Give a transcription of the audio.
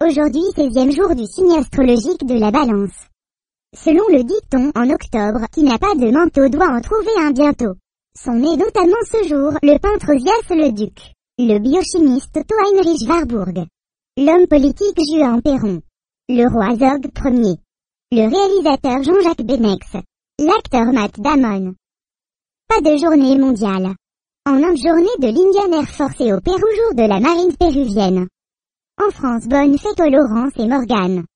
Aujourd'hui 16e jour du signe astrologique de la Balance. Selon le dicton, en octobre, qui n'a pas de manteau doit en trouver un bientôt. Sont nés notamment ce jour le peintre Ozias Leduc, le biochimiste Otto Heinrich Warburg, l'homme politique Juhan Perron, le roi Zog Ier, le réalisateur Jean-Jacques Benex, l'acteur Matt Damon. Pas de journée mondiale. En Inde, journée de l'Indian Air Force et au Pérou, jour de la marine péruvienne. En France, bonne fête aux Laurence et Morgane.